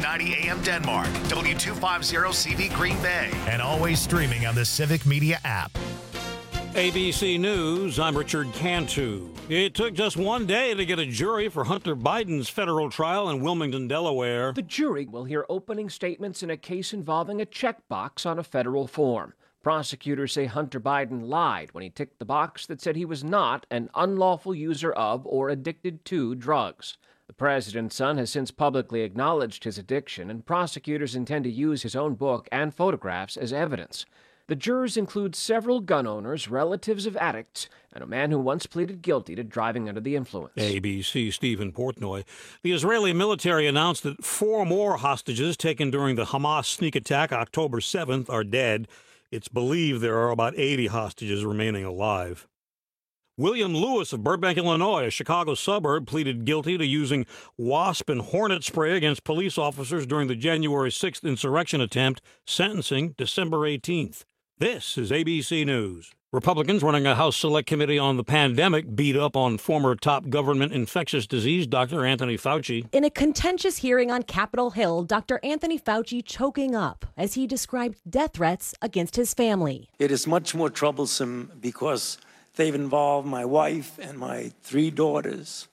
690 AM Denmark, W250CV Green Bay, and always streaming on the Civic Media app. ABC News, I'm Richard Cantu. It took just one day to get a jury for Hunter Biden's federal trial in Wilmington, Delaware. The jury will hear opening statements in a case involving a checkbox on a federal form. Prosecutors say Hunter Biden lied when he ticked the box that said he was not an unlawful user of or addicted to drugs. The president's son has since publicly acknowledged his addiction, and prosecutors intend to use his own book and photographs as evidence. The jurors include several gun owners, relatives of addicts, and a man who once pleaded guilty to driving under the influence. ABC Stephen Portnoy. The Israeli military announced that 4 more hostages taken during the Hamas sneak attack October 7th are dead. It's believed there are about 80 hostages remaining alive. William Lewis of Burbank, Illinois, a Chicago suburb, pleaded guilty to using wasp and hornet spray against police officers during the January 6th insurrection attempt, sentencing December 18th. This is ABC News. Republicans running a House Select Committee on the pandemic beat up on former top government infectious disease Dr. Anthony Fauci. In a contentious hearing on Capitol Hill, Dr. Anthony Fauci choking up as he described death threats against his family. It is much more troublesome because they've involved my wife and my 3 daughters.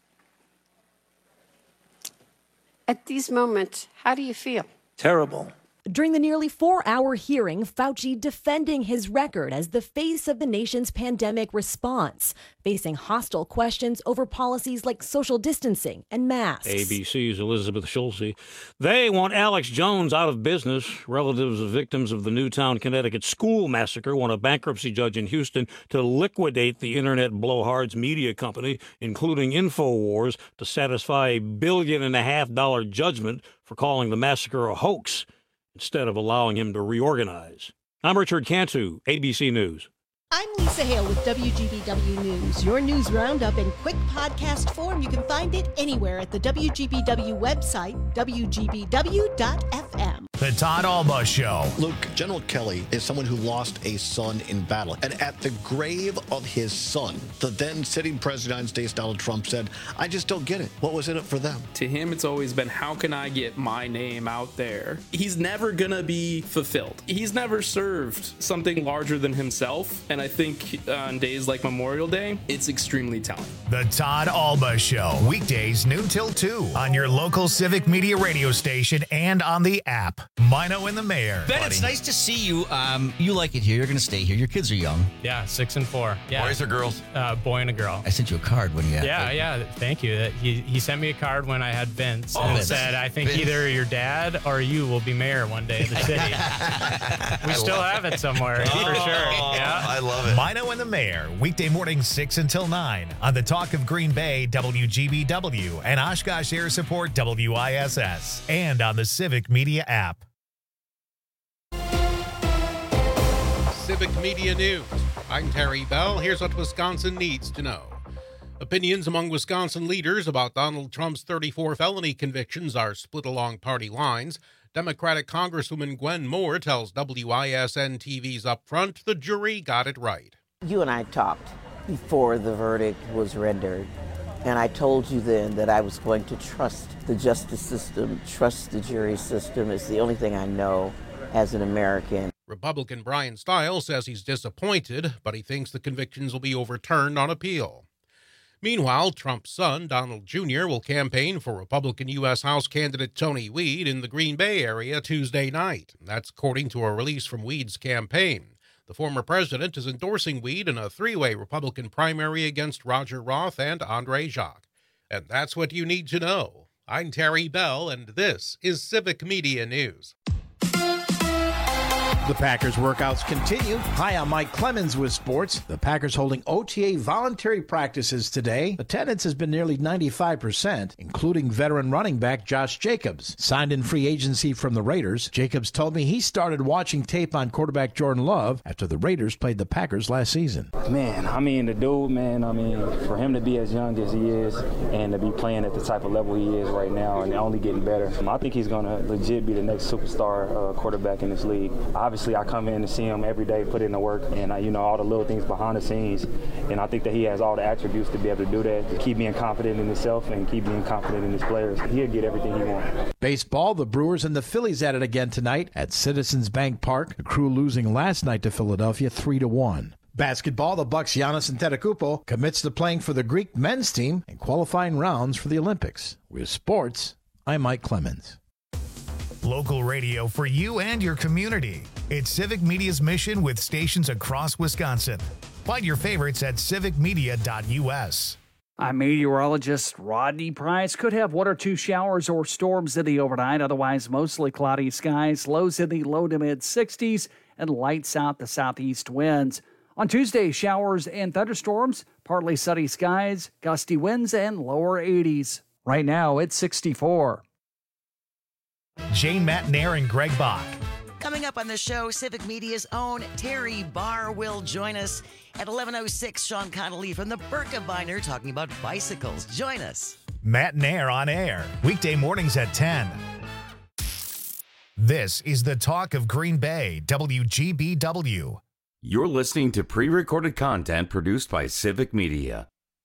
At these moments, how do you feel? Terrible. During the nearly 4-hour hearing, Fauci defending his record as the face of the nation's pandemic response, facing hostile questions over policies like social distancing and masks. ABC's Elizabeth Schulze. They want Alex Jones out of business. Relatives of victims of the Newtown, Connecticut school massacre want a bankruptcy judge in Houston to liquidate the internet blowhards media company, including InfoWars, to satisfy a $1.5 billion judgment for calling the massacre a hoax, instead of allowing him to reorganize. I'm Richard Cantu, ABC News. I'm Lisa Hale with WGBW News. Your news roundup in quick podcast form. You can find it anywhere at the WGBW website, WGBW.fm. The Todd Alba Show. Luke, General Kelly is someone who lost a son in battle. And at the grave of his son, the then sitting president of the United States, Donald Trump, said, I just don't get it. What was in it for them? To him, it's always been, how can I get my name out there? He's never going to be fulfilled. He's never served something larger than himself. And I think on days like Memorial Day, it's extremely telling. The Todd Alba Show. Weekdays noon till 2 on your local Civic Media radio station and on the app. Mino and the Mayor. Ben, it's nice to see you. You like it here. You're going to stay here. Your kids are young. Yeah, 6 and 4. Yeah. Boys or girls? Boy and a girl. I sent you a card when you had Yeah, thank you. He sent me a card when I had Vince and said, I think either your dad or you will be mayor one day of the city. We still have it somewhere, for sure. Yeah, I love it. Mino and the Mayor, weekday mornings 6 until 9 on the Talk of Green Bay, WGBW, and Oshkosh Air Support, WISS, and on the Civic Media app. Civic Media News. I'm Terry Bell. Here's what Wisconsin needs to know. Opinions among Wisconsin leaders about Donald Trump's 34 felony convictions are split along party lines. Democratic Congresswoman Gwen Moore tells WISN-TV's Upfront the jury got it right. You and I talked before the verdict was rendered, and I told you then that I was going to trust the justice system, trust the jury system. It's the only thing I know as an American. Republican Brian Stiles says he's disappointed, but he thinks the convictions will be overturned on appeal. Meanwhile, Trump's son, Donald Jr., will campaign for Republican U.S. House candidate Tony Weed in the Green Bay area Tuesday night. That's according to a release from Weed's campaign. The former president is endorsing Weed in a 3-way Republican primary against Roger Roth and Andre Jacques. And that's what you need to know. I'm Terry Bell, and this is Civic Media News. The Packers workouts continue. Hi, I'm Mike Clemens with sports. The Packers holding OTA voluntary practices today. Attendance has been nearly 95%, including veteran running back Josh Jacobs. Signed in free agency from the Raiders, Jacobs told me he started watching tape on quarterback Jordan Love after the Raiders played the Packers last season. Man, the dude, for him to be as young as he is and to be playing at the type of level he is right now and only getting better, I think he's going to legit be the next superstar quarterback in this league. Obviously, obviously I come in and see him every day, put in the work, and all the little things behind the scenes. And I think that he has all the attributes to be able to do that, to keep being confident in himself and keep being confident in his players. He'll get everything he wants. Baseball, the Brewers and the Phillies at it again tonight at Citizens Bank Park. The Crew losing last night to Philadelphia 3-1. Basketball, the Bucks' Giannis Antetokounmpo commits to playing for the Greek men's team in qualifying rounds for the Olympics. With sports, I'm Mike Clemens. Local radio for you and your community. It's Civic Media's mission with stations across Wisconsin. Find your favorites at civicmedia.us. I'm meteorologist Rodney Price. Could have 1 or 2 showers or storms in the overnight. Otherwise, mostly cloudy skies. Lows in the low to mid 60s and light south to southeast winds. On Tuesday, showers and thunderstorms. Partly sunny skies, gusty winds, and lower 80s. Right now, it's 64. Jane Matnair and Greg Bach. Coming up on the show, Civic Media's own Terry Barr will join us at 11:06. Sean Connolly from the Birkebeiner talking about bicycles. Join us. Matnair on air, weekday mornings at 10. This is the Talk of Green Bay, WGBW. You're listening to pre-recorded content produced by Civic Media.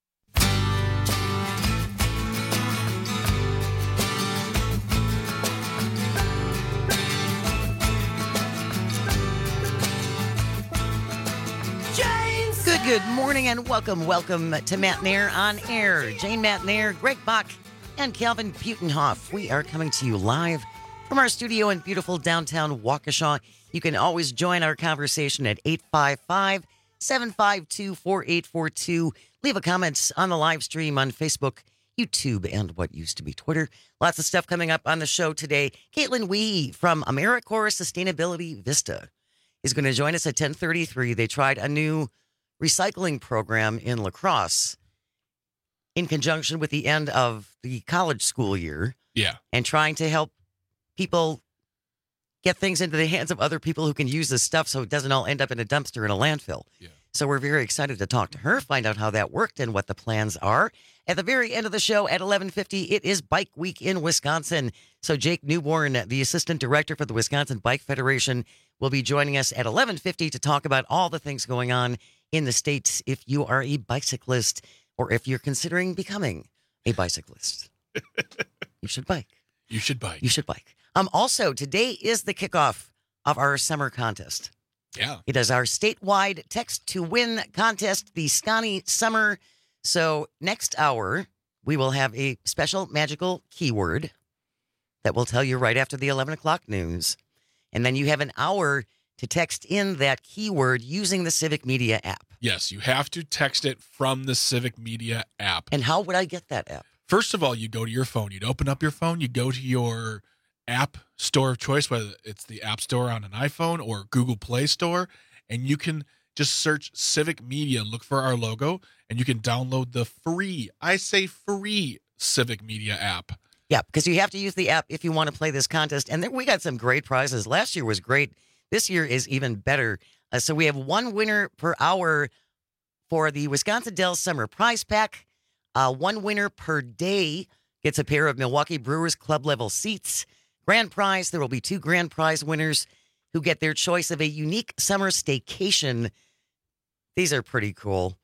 Good morning and welcome to Matnair on Air. Jane Matnair, Greg Bach, and Calvin Butenhoff. We are coming to you live from our studio in beautiful downtown Waukesha. You can always join our conversation at 855-752-4842. Leave a comment on the live stream on Facebook, YouTube, and what used to be Twitter. Lots of stuff coming up on the show today. Caitlin Wee from AmeriCorps Sustainability Vista is going to join us at 10:33. They tried a new recycling program in La Crosse in conjunction with the end of the college school year. Yeah. And trying to help people get things into the hands of other people who can use this stuff so it doesn't all end up in a dumpster in a landfill. Yeah. So we're very excited to talk to her, find out how that worked and what the plans are. At the very end of the show at 11:50, it is Bike Week in Wisconsin. So Jake Newborn, the Assistant Director for the Wisconsin Bike Federation, will be joining us at 11:50 to talk about all the things going on in the state if you are a bicyclist or if you're considering becoming a bicyclist. You should bike. You should bike. You should bike. Also, today is the kickoff of our summer contest. Yeah. It is our statewide text to win contest, the Scotty Summer. So next hour, we will have a special magical keyword that we'll tell you right after the 11 o'clock news. And then you have an hour to text in that keyword using the Civic Media app. Yes, you have to text it from the Civic Media app. And how would I get that app? First of all, you go to your phone. You'd open up your phone. You go to your app store of choice, whether it's the App Store on an iPhone or Google Play Store, and you can just search Civic Media and look for our logo, and you can download the free, I say free, Civic Media app. Yeah, because you have to use the app if you want to play this contest. And then we got some great prizes. Last year was great. This year is even better. So we have one winner per hour for the Wisconsin Dells Summer Prize Pack. One winner per day gets a pair of Milwaukee Brewers club level seats. Grand prize, there will be 2 grand prize winners who get their choice of a unique summer staycation. These are pretty cool.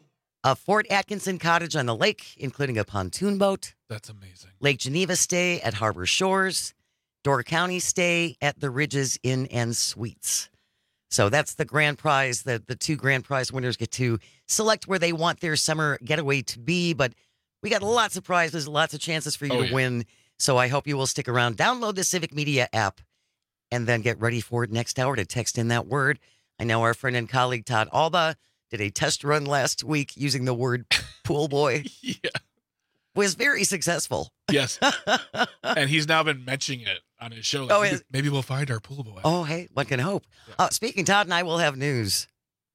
A Fort Atkinson cottage on the lake, including a pontoon boat. That's amazing. Lake Geneva stay at Harbor Shores. Door County stay at the Ridges Inn and Suites. So that's the grand prize that the 2 grand prize winners get to select where they want their summer getaway to be. But we got lots of prizes, lots of chances for you to win. So I hope you will stick around. Download the Civic Media app and then get ready for it next hour to text in that word. I know our friend and colleague Todd Alba did a test run last week using the word pool boy. Yeah. Was very successful. Yes. And he's now been mentioning it on his show. Like, maybe we'll find our pool boy. Oh, hey, one can hope. Yeah. Speaking, Todd and I will have news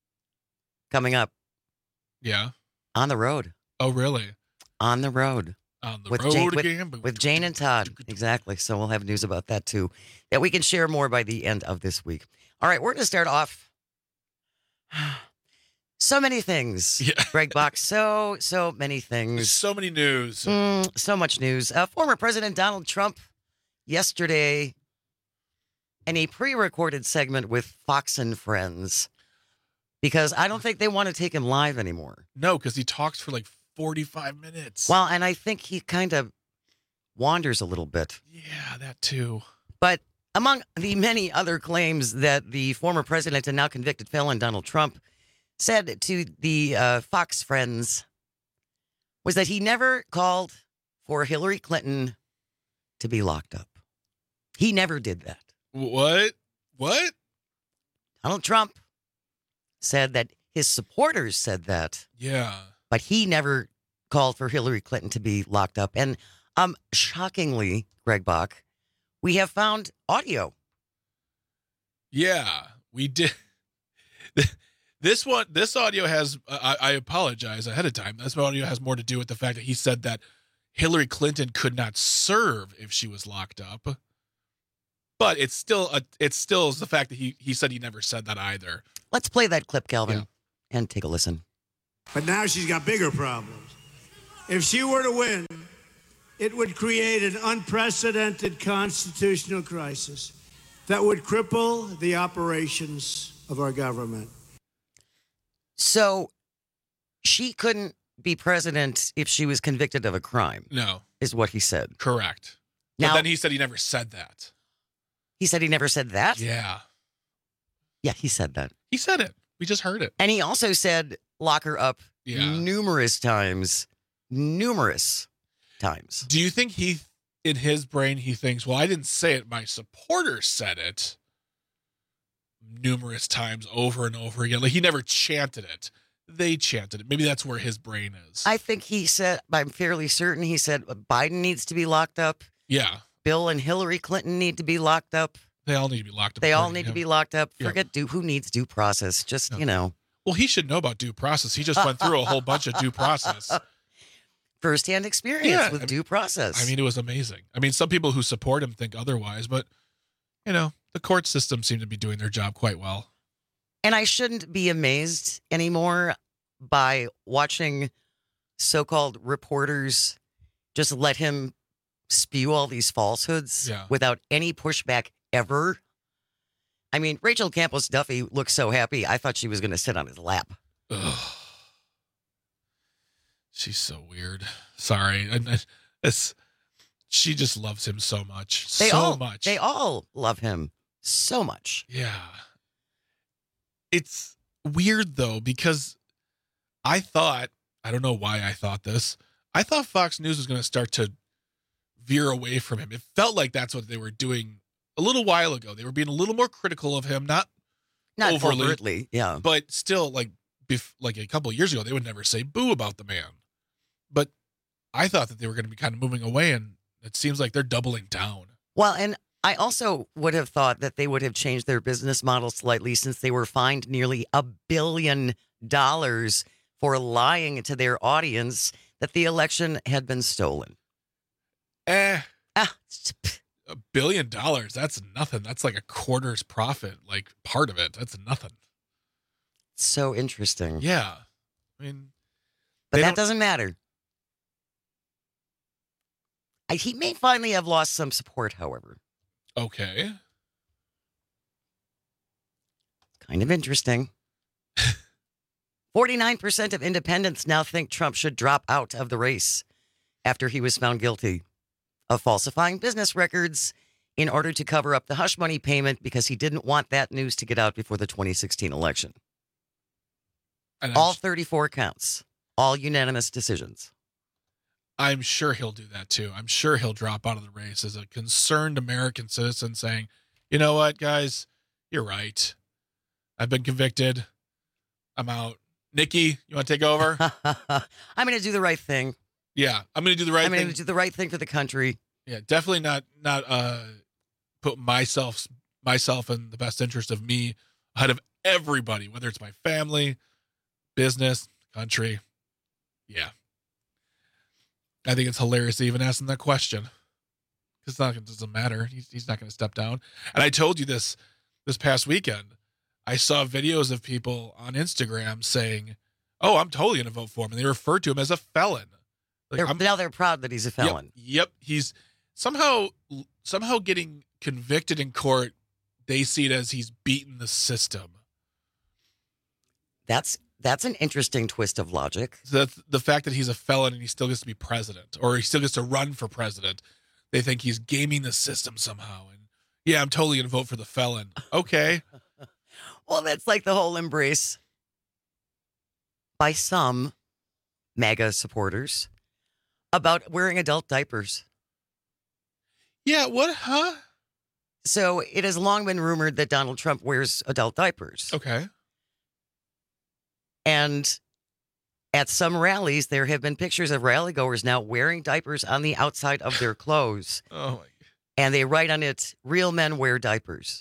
coming up. Yeah. On the road. Oh, really? On the road. On the with road Jane, again? With Jane and Todd. Exactly. So we'll have news about that, too, that we can share more by the end of this week. All right, we're going to start off. So many things, Greg Bach. So many things. So many news. So much news. Former President Donald Trump yesterday in a pre-recorded segment with Fox and Friends because I don't think they want to take him live anymore. No, because he talks for like 45 minutes. Well, and I think he kind of wanders a little bit. Yeah, that too. But among the many other claims that the former president and now convicted felon Donald Trump said to the Fox Friends was that he never called for Hillary Clinton to be locked up. He never did that. What? Donald Trump said that his supporters said that. Yeah. But he never called for Hillary Clinton to be locked up. And shockingly, Greg Bach, we have found audio. Yeah, we did. This audio has, I apologize ahead of time. This audio has more to do with the fact that he said that Hillary Clinton could not serve if she was locked up. But it's still the fact that he said he never said that either. Let's play that clip, Calvin, and take a listen. But now she's got bigger problems. If she were to win, it would create an unprecedented constitutional crisis that would cripple the operations of our government. So she couldn't be president if she was convicted of a crime. No. Is what he said. Correct. Now, but then he said he never said that. He said he never said that? Yeah. Yeah, he said that. He said it. We just heard it. And he also said lock her up numerous times. Numerous times. Do you think in his brain, he thinks, well, I didn't say it. My supporters said it numerous times over and over again. Like he never chanted it. They chanted it. Maybe that's where his brain is. I think he said, I'm fairly certain he said Biden needs to be locked up. Yeah. Bill and Hillary Clinton need to be locked up. They all need to be locked up. They all need to be locked up. Forget who needs due process. Just, Well, he should know about due process. He just went through a whole bunch of due process. Firsthand experience with due process. I mean, it was amazing. I mean, some people who support him think otherwise, but, the court system seemed to be doing their job quite well. And I shouldn't be amazed anymore by watching so-called reporters just let him spew all these falsehoods without any pushback ever. I mean, Rachel Campos Duffy looked so happy, I thought she was going to sit on his lap. Ugh. She's so weird. Sorry. She just loves him so much. They all love him so much. Yeah. It's weird, though, because I don't know why I thought this. I thought Fox News was going to start to veer away from him. It felt like that's what they were doing a little while ago. They were being a little more critical of him, not overtly, yeah. But still, like a couple of years ago, they would never say boo about the man. But I thought that they were going to be kind of moving away, and it seems like they're doubling down. Well, and I also would have thought that they would have changed their business model slightly since they were fined nearly $1 billion for lying to their audience that the election had been stolen. $1 billion, that's nothing. That's like a quarter's profit, like part of it. That's nothing. So interesting. Yeah. I mean, but that doesn't matter. He may finally have lost some support, however. Okay. Kind of interesting. 49% of independents now think Trump should drop out of the race after he was found guilty of falsifying business records in order to cover up the hush money payment because he didn't want that news to get out before the 2016 election. All 34 counts. All unanimous decisions. I'm sure he'll do that too. I'm sure he'll drop out of the race as a concerned American citizen saying, you know what, guys, you're right. I've been convicted. I'm out. Nikki, you want to take over? I'm going to do the right thing. Yeah, I'm going to do the right thing. I'm going to do the right thing for the country. Yeah, definitely not put myself in the best interest of me ahead of everybody, whether it's my family, business, country. Yeah. I think it's hilarious to even ask him that question. Because it doesn't matter. He's not going to step down. And I told you this past weekend. I saw videos of people on Instagram saying, oh, I'm totally going to vote for him. And they refer to him as a felon. Like, now they're proud that he's a felon. Yep. He's somehow getting convicted in court they see it as he's beaten the system. That's an interesting twist of logic. So that's the fact that he's a felon and he still gets to be president, or he still gets to run for president. They think he's gaming the system somehow. And yeah, I'm totally going to vote for the felon. Okay. Well, that's like the whole embrace by some MAGA supporters about wearing adult diapers. Yeah, what? Huh? So it has long been rumored that Donald Trump wears adult diapers. Okay. And at some rallies, there have been pictures of rally goers now wearing diapers on the outside of their clothes. Oh, my God. And they write on it, "Real men wear diapers."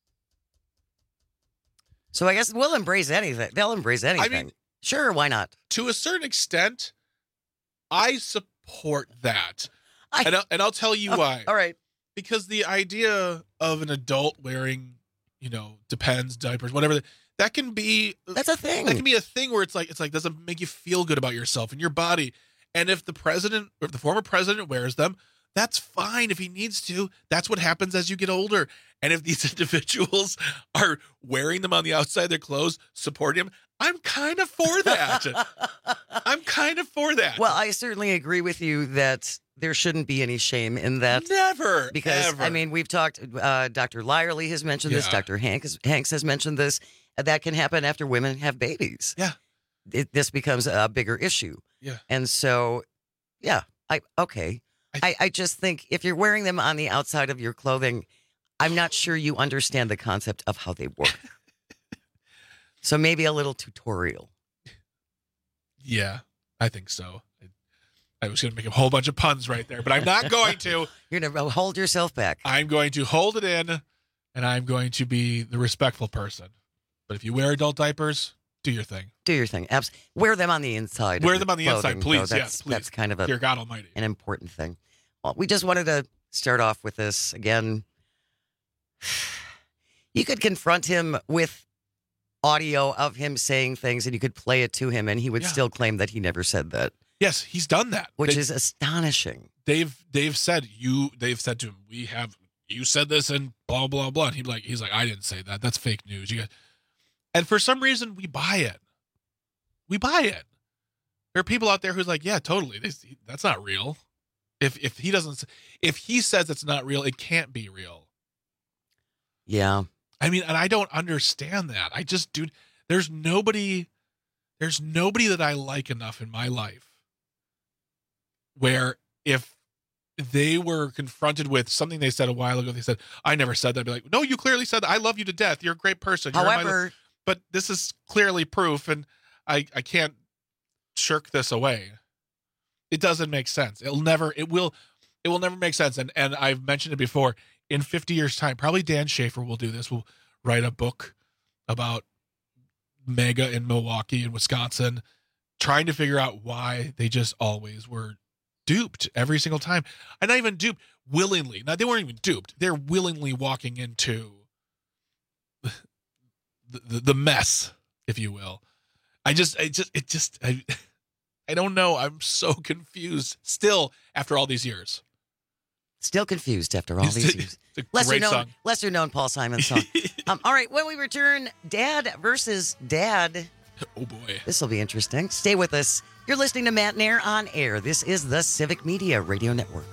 So I guess we'll embrace anything. They'll embrace anything. I mean, sure, why not? To a certain extent, I support that. And I'll tell you why. All right. Because the idea of an adult wearing, Depends, diapers, whatever, that can be... That's a thing. That can be a thing where it's like, doesn't make you feel good about yourself and your body. And if the former president wears them, that's fine if he needs to. That's what happens as you get older. And if these individuals are wearing them on the outside of their clothes, supporting him, I'm kind of for that. Well, I certainly agree with you that there shouldn't be any shame in that. Never. Because, ever. I mean, we've talked, Dr. Lyerly has mentioned this, Dr. Hanks has mentioned this. That can happen after women have babies. Yeah. This becomes a bigger issue. Yeah. And so, yeah, I just think if you're wearing them on the outside of your clothing, I'm not sure you understand the concept of how they work. So maybe a little tutorial. Yeah, I think so. I was going to make a whole bunch of puns right there, but I'm not going to. You're going to hold yourself back. I'm going to hold it in, and I'm going to be the respectful person. But if you wear adult diapers, do your thing. Do your thing. Wear them on the inside. Wear them on the inside, please. Yes, please. That's kind of Dear God Almighty, an important thing. Well, we just wanted to start off with this again. You could confront him with audio of him saying things, and you could play it to him, and he would still claim that he never said that. Yes, he's done that, which is astonishing. They've said to him, you said this and blah blah blah. And he's like, I didn't say that. That's fake news. And for some reason, we buy it. We buy it. There are people out there who's like, yeah, totally. That's not real. If he says it's not real, it can't be real. Yeah. I mean, and I don't understand that. I just do. There's nobody that I like enough in my life where if they were confronted with something they said a while ago, they said, I never said that. I'd be like, no, you clearly said that. I love you to death. You're a great person. However, but this is clearly proof, and I can't shirk this away. It doesn't make sense. It will never make sense. And I've mentioned it before. In 50 years' time, probably Dan Schaefer will do this. We'll write a book about MAGA in Milwaukee and Wisconsin, trying to figure out why they just always were duped every single time. And not even duped willingly. Now, they weren't even duped. They're willingly walking into the mess, if you will. I don't know. I'm so confused still after all these years. Still confused after all these years. Lesser known Paul Simon song. All right, when we return, Dad versus Dad. Oh, boy. This will be interesting. Stay with us. You're listening to Matt Nair on Air. This is the Civic Media Radio Network.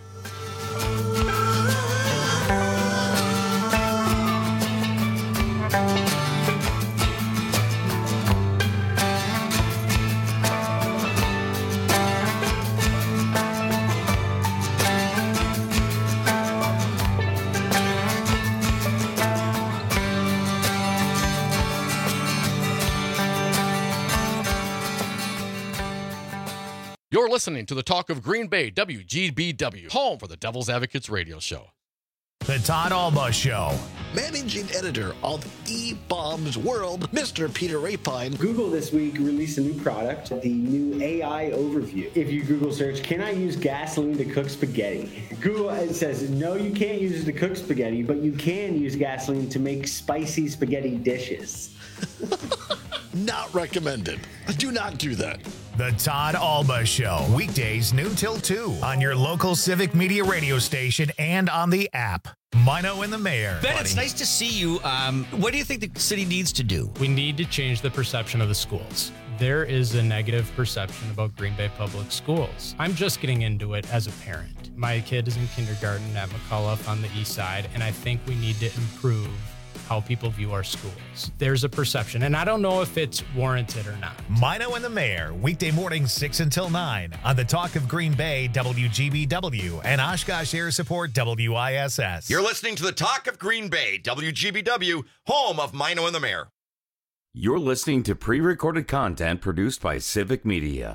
You're listening to the Talk of Green Bay, WGBW, home for the Devil's Advocates radio show. The Todd Alba Show. Managing editor of eBaum's World, Mr. Peter Rapine. Google this week released a new product, the new AI Overview. If you Google search, can I use gasoline to cook spaghetti? Google says, no, you can't use it to cook spaghetti, but you can use gasoline to make spicy spaghetti dishes. Not recommended. Do not do that. The Todd Alba Show, weekdays noon till 2 on your local Civic Media radio station and on the app. Mino and the Mayor. Ben, it's nice to see you. What do you think the city needs to do? We need to change the perception of the schools. There is a negative perception about Green Bay Public Schools. I'm just getting into it as a parent. My kid is in kindergarten at McCullough on the east side, and I think we need to improve how people view our schools. There's a perception, and I don't know if it's warranted or not. Mino and the Mayor, weekday mornings 6 until 9 on the Talk of Green Bay, WGBW, and Oshkosh Air Support, WISS. You're listening to the Talk of Green Bay, WGBW, home of Mino and the Mayor. You're listening to pre-recorded content produced by Civic Media.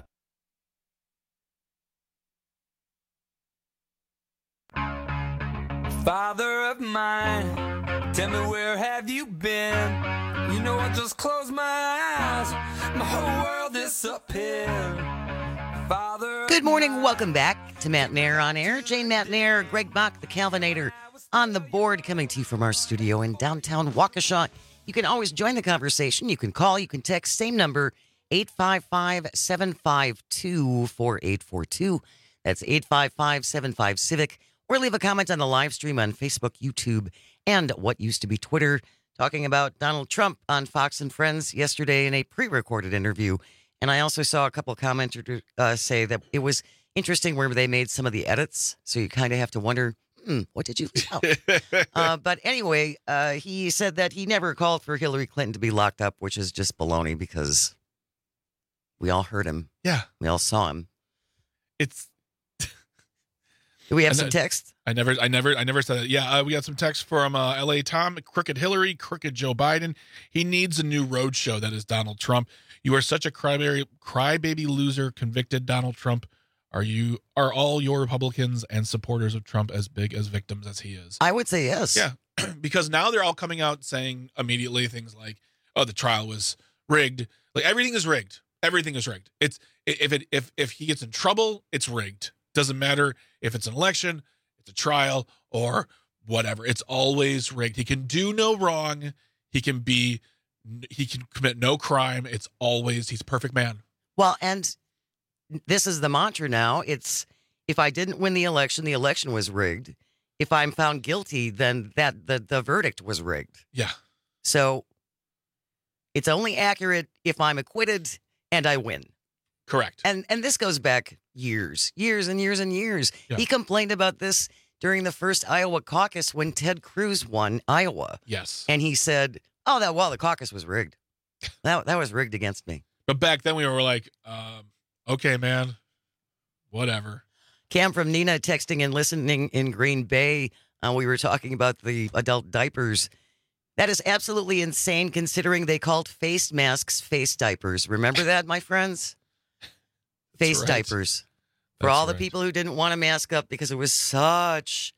Father of mine, tell me where have you been? You know I just closed my eyes, my whole world disappeared. Father. Good morning, welcome back to Matt Nair on Air. Jane Matt Nair, Greg Bach, the Calvinator, on the board, coming to you from our studio in downtown Waukesha. You can always join the conversation. You can call, you can text, same number, 855-752-4842. That's 855-75-CIVIC. Or leave a comment on the live stream on Facebook, YouTube, and what used to be Twitter, talking about Donald Trump on Fox and Friends yesterday in a pre-recorded interview. And I also saw a couple of commenters say that it was interesting where they made some of the edits. So you kind of have to wonder, what did you leave out? But anyway, he said that he never called for Hillary Clinton to be locked up, which is just baloney because we all heard him. Yeah. We all saw him. It's... Do we have some text? I never said that. Yeah, we got some text from LA Tom. Crooked Hillary, crooked Joe Biden. He needs a new roadshow that is Donald Trump. You are such a crybaby loser, convicted Donald Trump. Are all your Republicans and supporters of Trump as big as victims as he is? I would say yes. Yeah, because now they're all coming out saying immediately things like, "Oh, the trial was rigged." Like everything is rigged. Everything is rigged. It's if he gets in trouble, it's rigged. Doesn't matter if it's an election, it's a trial, or whatever. It's always rigged. He can do no wrong. He can commit no crime. He's a perfect man. Well, and this is the mantra now. It's if I didn't win the election was rigged. If I'm found guilty, then the verdict was rigged. Yeah. So it's only accurate if I'm acquitted and I win. Correct. And this goes back years and years and years. Yeah. He complained about this during the first Iowa caucus when Ted Cruz won Iowa. Yes. And he said, the caucus was rigged. That was rigged against me. But back then we were like, okay, man, whatever. Cam from Nina texting and listening in Green Bay. We were talking about the adult diapers. That is absolutely insane considering they called face masks face diapers. Remember that, my friends? Face diapers. For all the people who didn't want to mask up because it was such...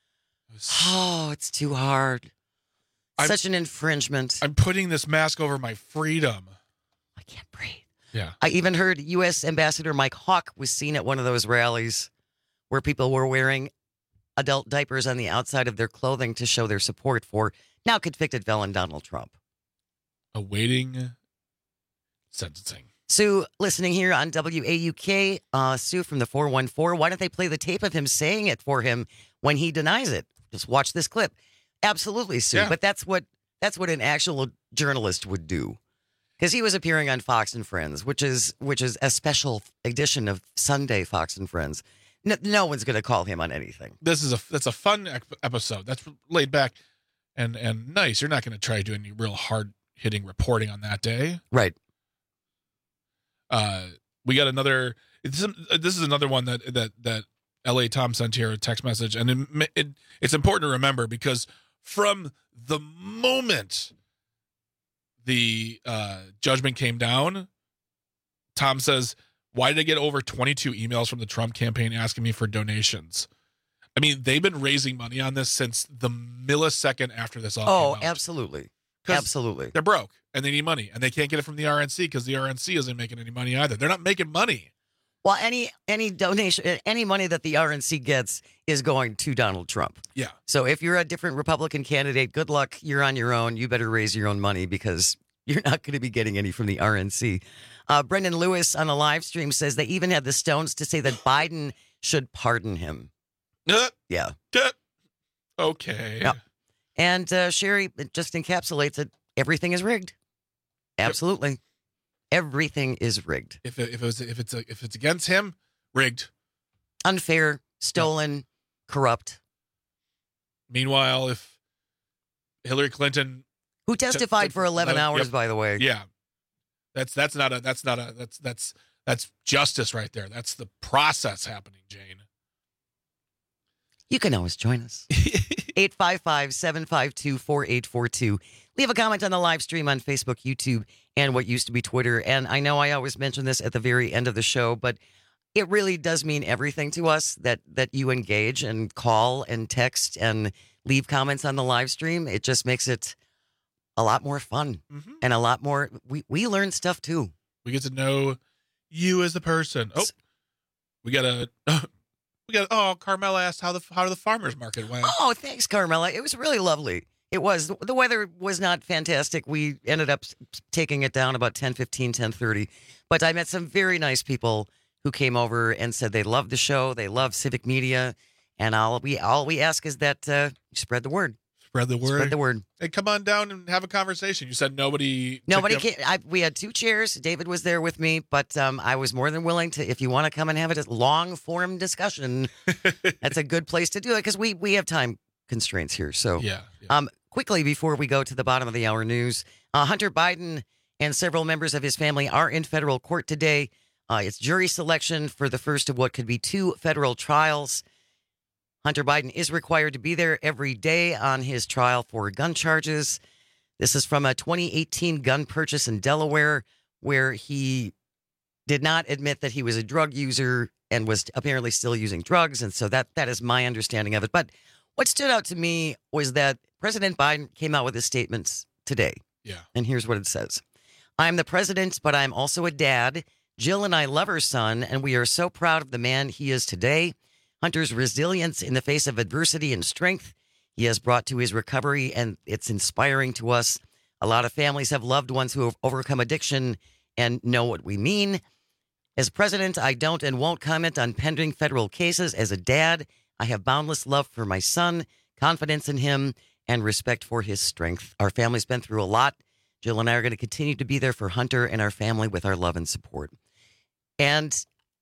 it's too hard. Such an infringement. I'm putting this mask over my freedom. I can't breathe. Yeah. I even heard U.S. Ambassador Mike Hawk was seen at one of those rallies where people were wearing adult diapers on the outside of their clothing to show their support for now convicted felon Donald Trump. Awaiting sentencing. Sue, listening here on WAUK. Sue from the 414. Why don't they play the tape of him saying it for him when he denies it? Just watch this clip. Absolutely, Sue. Yeah. But that's what an actual journalist would do, because he was appearing on Fox and Friends, which is a special edition of Sunday Fox and Friends. No one's going to call him on anything. That's a fun episode. That's laid back and nice. You're not going to try to do any real hard hitting reporting on that day, right? We got another. This is another one that LA Tom sent here, a text message, and it's important to remember because from the moment the judgment came down, Tom says, "Why did I get over 22 emails from the Trump campaign asking me for donations?" I mean, they've been raising money on this since the millisecond after this all came out. Absolutely. Absolutely. They're broke and they need money and they can't get it from the RNC because the RNC isn't making any money either. They're not making money. Well, any donation, any money that the RNC gets is going to Donald Trump. Yeah. So if you're a different Republican candidate, good luck. You're on your own. You better raise your own money because You're not going to be getting any from the RNC. Brendan Lewis on a live stream says they even had the stones to say that Biden should pardon him. Yeah. Okay. Yeah. And Sherry just encapsulates it. Everything is rigged. Absolutely. Everything is rigged. If it's against him, rigged. Unfair, stolen, corrupt. Meanwhile, if Hillary Clinton, who testified for 11 hours, by the way. Yeah. That's justice right there. That's the process happening, Jane. You can always join us. 855-752-4842. Leave a comment on the live stream on Facebook, YouTube, and what used to be Twitter. And I know I always mention this at the very end of the show, but it really does mean everything to us that you engage and call and text and leave comments on the live stream. It just makes it a lot more fun and a lot more. We learn stuff too. We get to know you as a person. Oh, Carmela asked how the farmers market went. Oh, thanks, Carmela. It was really lovely. It was. The weather was not fantastic. We ended up taking it down about 10:15, 10:30. But I met some very nice people who came over and said they love the show. They love Civic Media. And all we ask is that you spread the word. Spread the word. Spread the word. Hey, come on down and have a conversation. You said nobody came. We had 2 chairs. David was there with me, but I was more than willing to, if you want to come and have a long form discussion, that's a good place to do it because we have time constraints here. So yeah. Quickly before we go to the bottom of the hour news, Hunter Biden and several members of his family are in federal court today. It's jury selection for the first of what could be 2 federal trials. Hunter Biden is required to be there every day on his trial for gun charges. This is from a 2018 gun purchase in Delaware where he did not admit that he was a drug user and was apparently still using drugs. And so that is my understanding of it. But what stood out to me was that President Biden came out with his statements today. Yeah. And here's what it says. I'm the president, but I'm also a dad. Jill and I love her son, and we are so proud of the man he is today. Hunter's resilience in the face of adversity and strength he has brought to his recovery, and it's inspiring to us. A lot of families have loved ones who have overcome addiction and know what we mean. As president, I don't and won't comment on pending federal cases. As a dad, I have boundless love for my son, confidence in him, and respect for his strength. Our family's been through a lot. Jill and I are going to continue to be there for Hunter and our family with our love and support. And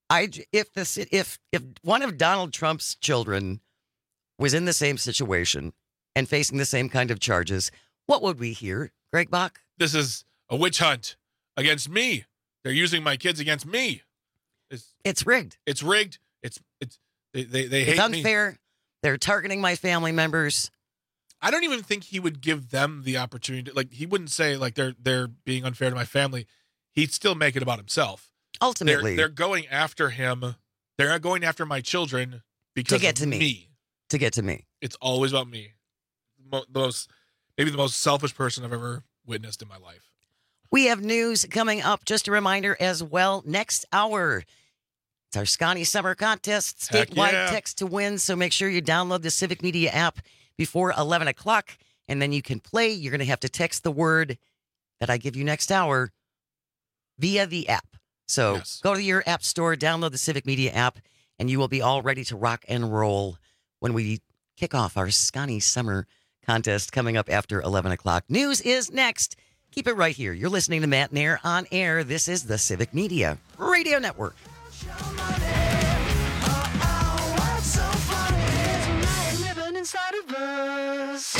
if one of Donald Trump's children was in the same situation and facing the same kind of charges, what would we hear, Greg Bach? This is a witch hunt against me. They're using my kids against me. It's rigged. It's rigged. They hate me. It's unfair. They're targeting my family members. I don't even think he would give them the opportunity. Like he wouldn't say like they're being unfair to my family. He'd still make it about himself. Ultimately, they're going after him. They're going after my children because to get to me. To get to me. It's always about me. Maybe the most selfish person I've ever witnessed in my life. We have news coming up. Just a reminder as well. Next hour, it's our Scotty Summer Contest. Statewide text to win. So make sure you download the Civic Media app before 11 o'clock, and then you can play. You're going to have to text the word that I give you next hour via the app. So Go to your app store, download the Civic Media app, and you will be all ready to rock and roll when we kick off our Scotty Summer Contest coming up after 11 o'clock. News is next. Keep it right here. You're listening to Matt Nair on air. This is the Civic Media Radio Network. Inside of us.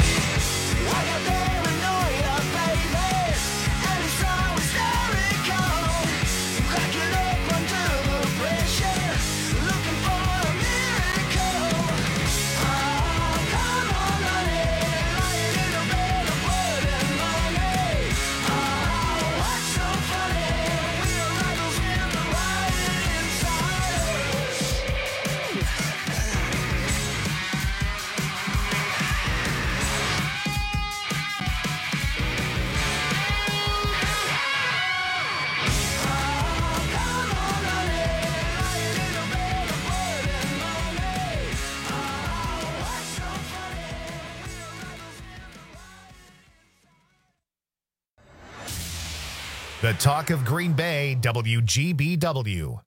The Talk of Green Bay, WGBW.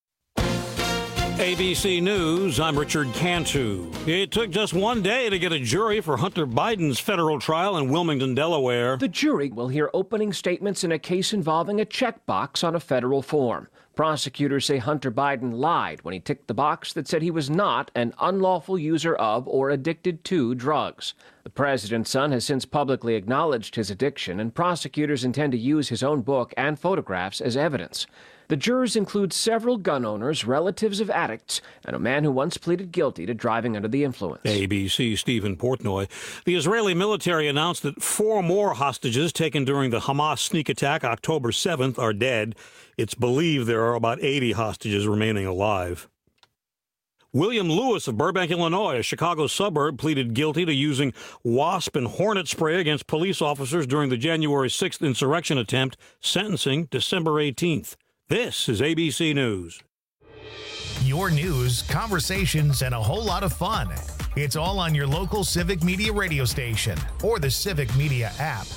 ABC News, I'm Richard Cantu. It took just one day to get a jury for Hunter Biden's federal trial in Wilmington, Delaware. The jury will hear opening statements in a case involving a checkbox on a federal form. Prosecutors say Hunter Biden lied when he ticked the box that said he was not an unlawful user of or addicted to drugs. The president's son has since publicly acknowledged his addiction, and prosecutors intend to use his own book and photographs as evidence. The jurors include several gun owners, relatives of addicts, and a man who once pleaded guilty to driving under the influence. ABC Stephen Portnoy. The Israeli military announced that 4 more hostages taken during the Hamas sneak attack October 7th are dead. It's believed there are about 80 hostages remaining alive. William Lewis of Burbank, Illinois, a Chicago suburb, pleaded guilty to using wasp and hornet spray against police officers during the January 6th insurrection attempt, sentencing December 18th. This is ABC News. Your news, conversations, and a whole lot of fun. It's all on your local Civic Media radio station or the Civic Media app.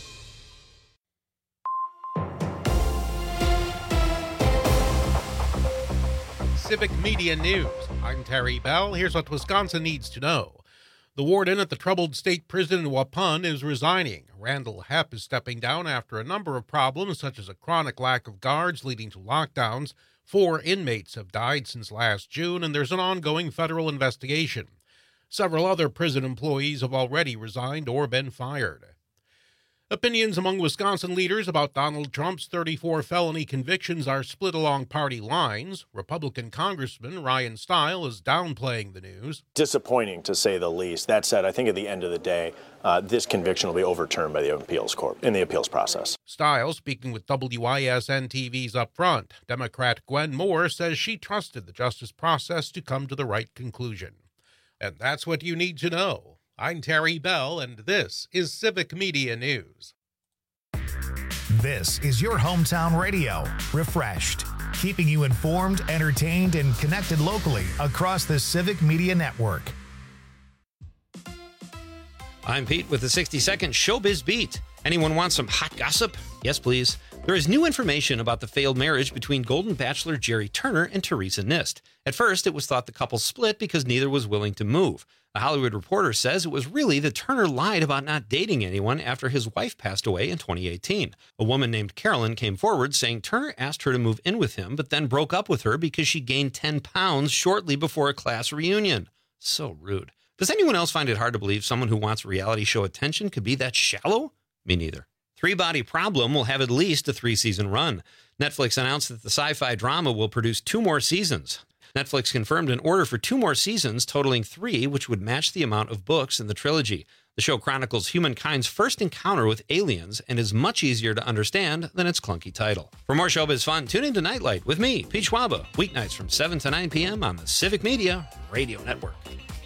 Civic Media News. I'm Terry Bell. Here's what Wisconsin needs to know. The warden at the troubled state prison in Waupun is resigning. Randall Hepp is stepping down after a number of problems, such as a chronic lack of guards leading to lockdowns. 4 inmates have died since last June, and there's an ongoing federal investigation. Several other prison employees have already resigned or been fired. Opinions among Wisconsin leaders about Donald Trump's 34 felony convictions are split along party lines. Republican Congressman Ryan Steil is downplaying the news. Disappointing, to say the least. That said, I think at the end of the day, this conviction will be overturned by the appeals court in the appeals process. Steil, speaking with WISN TV's Up Front, Democrat Gwen Moore says she trusted the justice process to come to the right conclusion. And that's what you need to know. I'm Terry Bell, and this is Civic Media News. This is your hometown radio, refreshed, keeping you informed, entertained, and connected locally across the Civic Media Network. I'm Pete with the 60-second Showbiz Beat. Anyone want some hot gossip? Yes, please. There is new information about the failed marriage between Golden Bachelor Jerry Turner and Teresa Nist. At first, it was thought the couple split because neither was willing to move. The Hollywood Reporter says it was really that Turner lied about not dating anyone after his wife passed away in 2018. A woman named Carolyn came forward saying Turner asked her to move in with him, but then broke up with her because she gained 10 pounds shortly before a class reunion. So rude. Does anyone else find it hard to believe someone who wants reality show attention could be that shallow? Me neither. Three Body Problem will have at least a 3-season run. Netflix announced that the sci-fi drama will produce 2 more seasons. Netflix confirmed an order for 2 more seasons, totaling 3, which would match the amount of books in the trilogy. The show chronicles humankind's first encounter with aliens and is much easier to understand than its clunky title. For more showbiz fun, tune into Nightlight with me, Pete Schwaba, weeknights from 7 to 9 p.m. on the Civic Media Radio Network.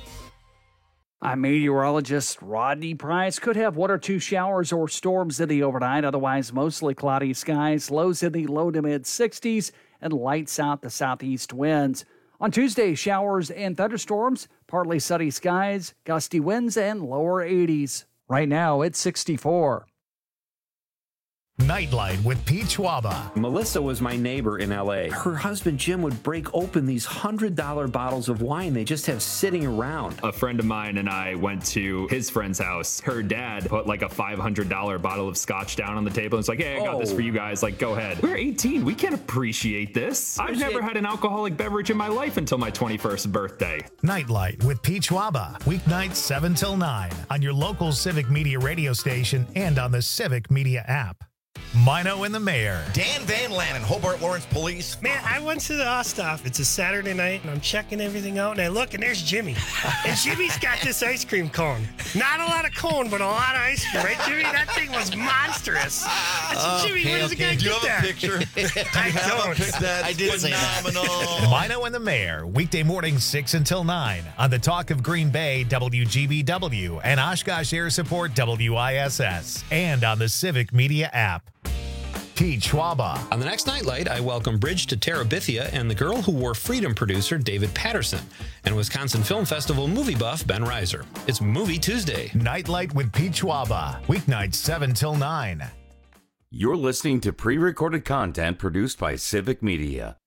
I'm meteorologist Rodney Price. Could have 1 or 2 showers or storms in the overnight, otherwise mostly cloudy skies, lows in the low to mid 60s, and lights out the southeast winds. On Tuesday, showers and thunderstorms, partly sunny skies, gusty winds, and lower 80s. Right now, it's 64. Nightlight with Pete Schwaba. Melissa was my neighbor in L.A. Her husband, Jim, would break open these $100 bottles of wine they just have sitting around. A friend of mine and I went to his friend's house. Her dad put like a $500 bottle of scotch down on the table and was like, hey, I got this for you guys. Like, go ahead. We're 18. We can't appreciate this. I've never had an alcoholic beverage in my life until my 21st birthday. Nightlight with Pete Schwaba. Weeknights 7 till 9 on your local Civic Media radio station and on the Civic Media app. Mino and the Mayor. Dan Van Lannen, Hobart Lawrence Police. Man, I went to the Osthoff. It's a Saturday night, and I'm checking everything out, and I look, and there's Jimmy. And Jimmy's got this ice cream cone. Not a lot of cone, but a lot of ice cream, right, Jimmy? That thing was monstrous. I said, Jimmy, where does the guy get that? Do you have a picture? I don't. I did phenomenal. Mino and the Mayor, weekday mornings 6 until 9 on the Talk of Green Bay, WGBW, and Oshkosh Air Support, WISS, and on the Civic Media app. Pete Schwaba. On the next Nightlight, I welcome Bridge to Terabithia and the Girl Who Wore Freedom producer David Patterson and Wisconsin Film Festival movie buff Ben Reiser. It's Movie Tuesday. Nightlight with Pete Schwaba. Weeknights 7 till 9. You're listening to pre-recorded content produced by Civic Media.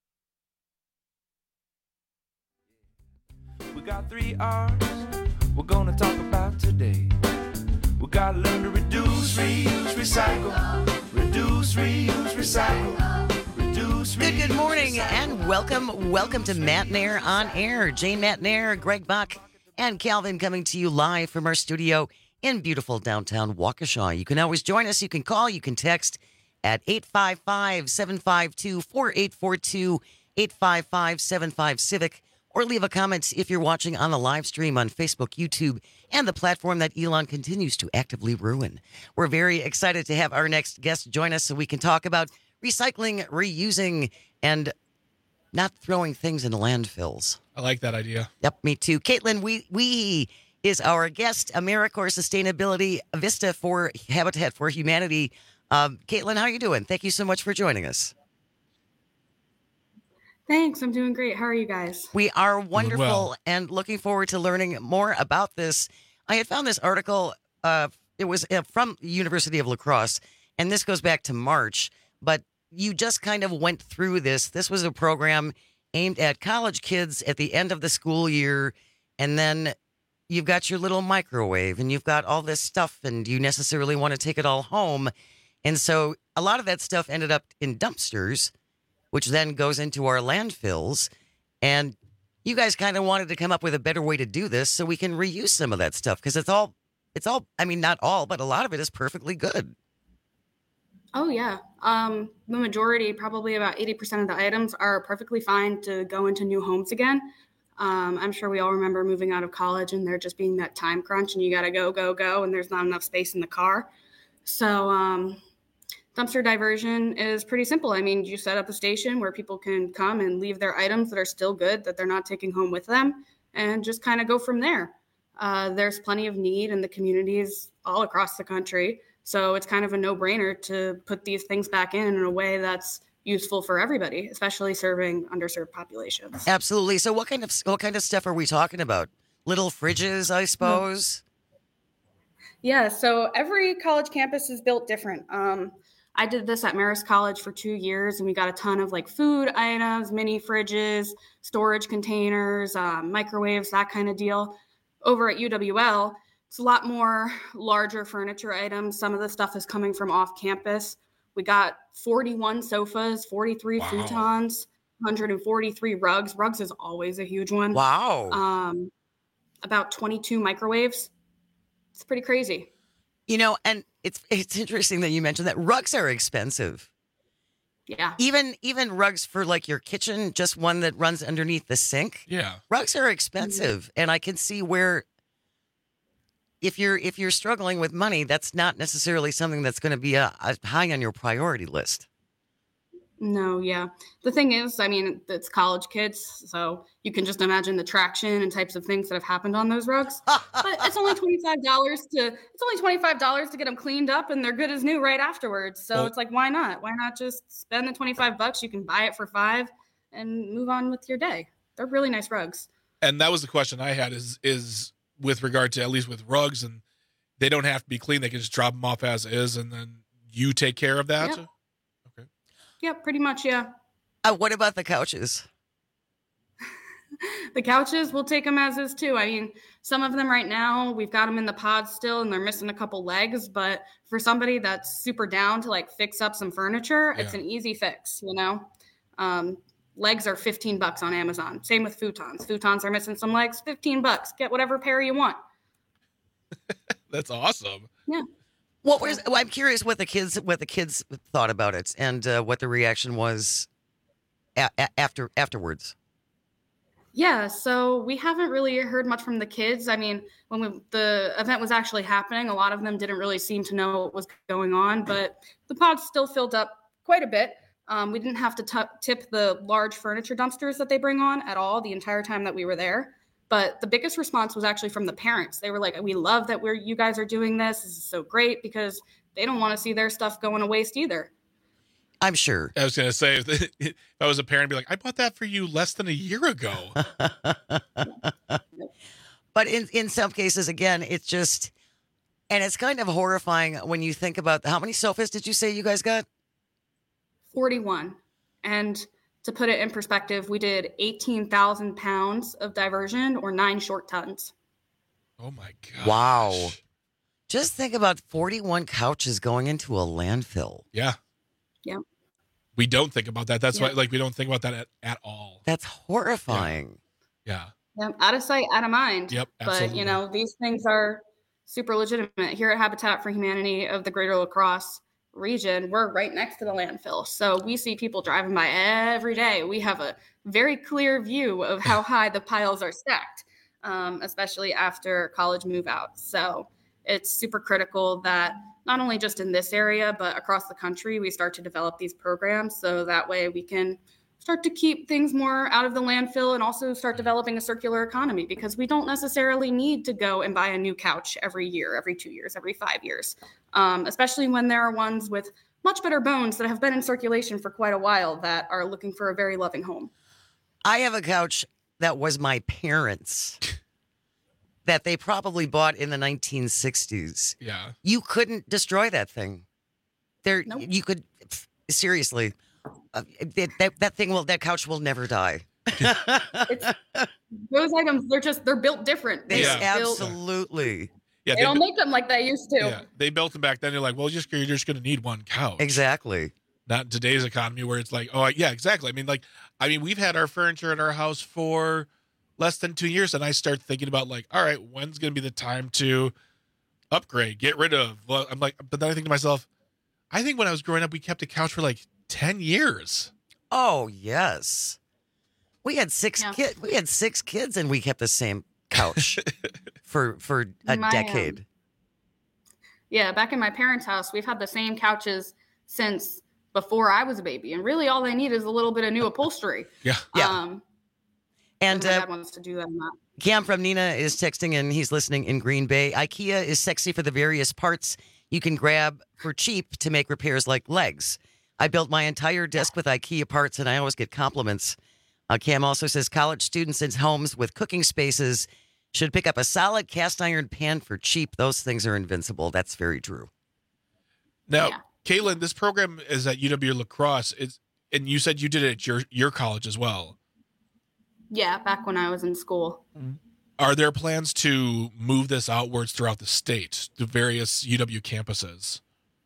We got 3 R's we're gonna talk about today. We gotta learn to reduce, reuse, recycle. Reduce, reuse, recycle. Reduce, reuse, Good morning and welcome to Matt Nair on Air. Jane Matt Nair, Greg Buck, and Calvin coming to you live from our studio in beautiful downtown Waukesha. You can always join us. You can call, you can text at 855-752-4842, 855-75-CIVIC, or leave a comment if you're watching on the live stream on Facebook, YouTube, and the platform that Elon continues to actively ruin. We're very excited to have our next guest join us so we can talk about recycling, reusing, and not throwing things in landfills. I like that idea. Yep, me too. Caitlin, we is our guest, AmeriCorps Sustainability Vista for Habitat for Humanity. Caitlin, how are you doing? Thank you so much for joining us. Thanks. I'm doing great. How are you guys? We are wonderful and looking forward to learning more about this. I had found this article. It was from the University of La Crosse, and this goes back to March, but you just kind of went through this. This was a program aimed at college kids at the end of the school year, and then you've got your little microwave and you've got all this stuff and you necessarily want to take it all home. And so a lot of that stuff ended up in dumpsters, which then goes into our landfills. And you guys kind of wanted to come up with a better way to do this so we can reuse some of that stuff because it's all, I mean, not all, but a lot of it is perfectly good. Oh, yeah. The majority, probably about 80% of the items are perfectly fine to go into new homes again. I'm sure we all remember moving out of college and there just being that time crunch and you got to go, and there's not enough space in the car. So dumpster diversion is pretty simple. I mean, you set up a station where people can come and leave their items that are still good, that they're not taking home with them, and just kind of go from there. There's plenty of need in the communities all across the country. So it's kind of a no-brainer to put these things back in a way that's useful for everybody, especially serving underserved populations. Absolutely. So what kind of stuff are we talking about? Little fridges, I suppose? Yeah, so every college campus is built different. I did this at Marist College for 2 years, and we got a ton of like food items, mini fridges, storage containers, microwaves, that kind of deal. Over at UWL, it's a lot more larger furniture items. Some of the stuff is coming from off campus. We got 41 sofas, 43 futons, 143 rugs. Rugs is always a huge one. Wow. About 22 microwaves. It's pretty crazy. You know, and it's interesting that you mentioned that rugs are expensive. Yeah. Even rugs for like your kitchen, just one that runs underneath the sink. Yeah. Rugs are expensive. Mm-hmm. And I can see where if you're struggling with money, that's not necessarily something that's going to be a high on your priority list. No, yeah. The thing is, I mean, it's college kids, so you can just imagine the traction and types of things that have happened on those rugs. But it's only $25 to get them cleaned up, and they're good as new right afterwards. So it's like, why not? Why not just spend the $25? You can buy it for $5 and move on with your day. They're really nice rugs. And that was the question I had is with regard to, at least with rugs, and they don't have to be clean. They can just drop them off as is, and then you take care of that? Yep. Yeah, pretty much, yeah. What about the couches? The couches, we'll take them as is, too. I mean, some of them right now, we've got them in the pods still, and they're missing a couple legs. But for somebody that's super down to, like, fix up some furniture, it's an easy fix, you know? Legs are $15 on Amazon. Same with futons. Futons are missing some legs, $15. Get whatever pair you want. That's awesome. Yeah. I'm curious what the kids thought about it and what the reaction was afterwards. Yeah, so we haven't really heard much from the kids. I mean, when the event was actually happening, a lot of them didn't really seem to know what was going on, but the pods still filled up quite a bit. We didn't have to tip the large furniture dumpsters that they bring on at all the entire time that we were there. But the biggest response was actually from the parents. They were like, we love that you guys are doing this. This is so great, because they don't want to see their stuff going to waste either. I'm sure. I was going to say, if I was a parent, I'd be like, I bought that for you less than a year ago. But in some cases, again, it's just, And it's kind of horrifying when you think about how many sofas did you say you guys got? 41. And to put it in perspective, we did 18,000 pounds of diversion, or 9 short tons. Oh my God. Wow. Just think about 41 couches going into a landfill. Yeah. Yep. We don't think about that. That's why, like, we don't think about that at all. That's horrifying. Yeah. Yep. Out of sight, out of mind. Yep. But, Absolutely. these things are super legitimate. Here at Habitat for Humanity of the Greater La Crosse region, we're right next to the landfill. So we see people driving by every day. We have a very clear view of how high the piles are stacked, especially after college move out. So it's super critical that not only just in this area, but across the country, we start to develop these programs so that way we can start to keep things more out of the landfill and also start developing a circular economy, because we don't necessarily need to go and buy a new couch every year, every 2 years, every 5 years, especially when there are ones with much better bones that have been in circulation for quite a while that are looking for a very loving home. I have a couch that was my parents' that they probably bought in the 1960s. Yeah. You couldn't destroy that thing. You could, seriously, that couch will never die. Those items, they're built different. Absolutely. Yeah, they don't make them like they used to. Yeah, they built them back then. You're like, well, you're just going to need one couch. Exactly. Not in today's economy where it's like, oh, yeah, exactly. I mean, we've had our furniture in our house for less than 2 years, and I start thinking about, like, all right, when's going to be the time to upgrade, get rid of? Well, I'm like, but then I think to myself, I think when I was growing up, we kept a couch for like 10 years. Oh, yes. We had 6 kids. We had 6 kids, and we kept the same couch for a decade. Yeah, back in my parents' house, we've had the same couches since before I was a baby, and really all they need is a little bit of new upholstery. Yeah. And my dad wants to do that. Cam from Nina is texting, and he's listening in Green Bay. IKEA is sexy for the various parts you can grab for cheap to make repairs like legs. I built my entire desk with IKEA parts, and I always get compliments. Cam also says college students in homes with cooking spaces should pick up a solid cast iron pan for cheap. Those things are invincible. That's very true. Now, Caitlin, this program is at UW La Crosse, and you said you did it at your college as well. Yeah, back when I was in school. Are there plans to move this outwards throughout the state to various UW campuses?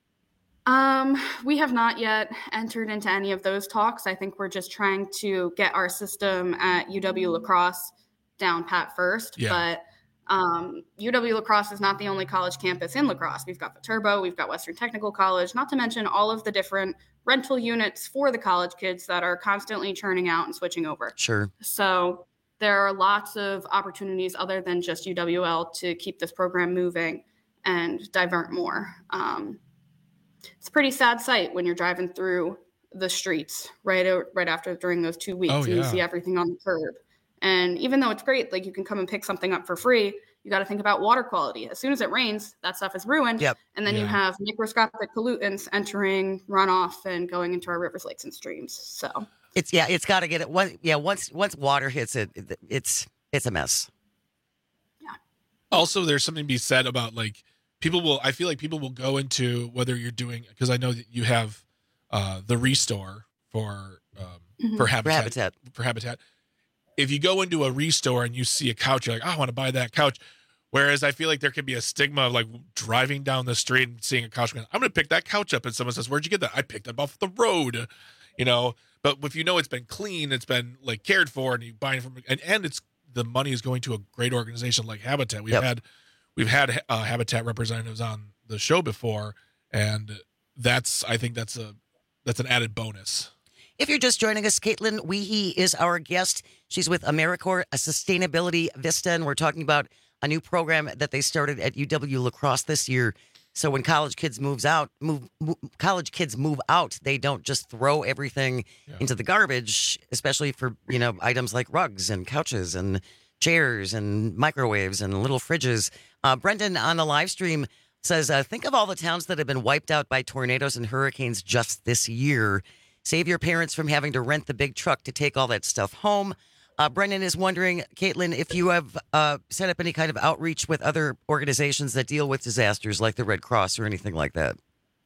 We have not yet entered into any of those talks. I think we're just trying to get our system at UW La Crosse down pat first. Yeah. But UW La Crosse is not the only college campus in La Crosse. We've got the Turbo, we've got Western Technical College, not to mention all of the different rental units for the college kids that are constantly churning out and switching over. Sure. So there are lots of opportunities other than just UWL to keep this program moving and divert more. It's a pretty sad sight when you're driving through the streets right after during those 2 weeks. And you see everything on the curb. And even though it's great, like you can come and pick something up for free, you got to think about water quality. As soon as it rains, that stuff is ruined. Yep. And then you have microscopic pollutants entering runoff and going into our rivers, lakes, and streams. So it's got to get it. Once water hits it, it's a mess. Also, there's something to be said about, like, I feel like people will go into whether you're doing, because I know that you have the Restore for Habitat. If you go into a Restore and you see a couch, you're like, oh, I want to buy that couch. Whereas I feel like there could be a stigma of, like, driving down the street and seeing a couch, going, I'm going to pick that couch up. And someone says, where'd you get that? I picked it off the road, But if it's been clean, it's been, like, cared for, and you buy it from, and it's the money is going to a great organization like Habitat. We've had Habitat representatives on the show before, and I think that's an added bonus. If you're just joining us, Caitlin Weehee is our guest. She's with AmeriCorps, a Sustainability Vista, and we're talking about a new program that they started at UW La Crosse this year. So when college kids move out, they don't just throw everything into the garbage, especially for items like rugs and couches and chairs and microwaves and little fridges. Brendan on the live stream says, think of all the towns that have been wiped out by tornadoes and hurricanes just this year. Save your parents from having to rent the big truck to take all that stuff home. Brendan is wondering, Caitlin, if you have set up any kind of outreach with other organizations that deal with disasters like the Red Cross or anything like that.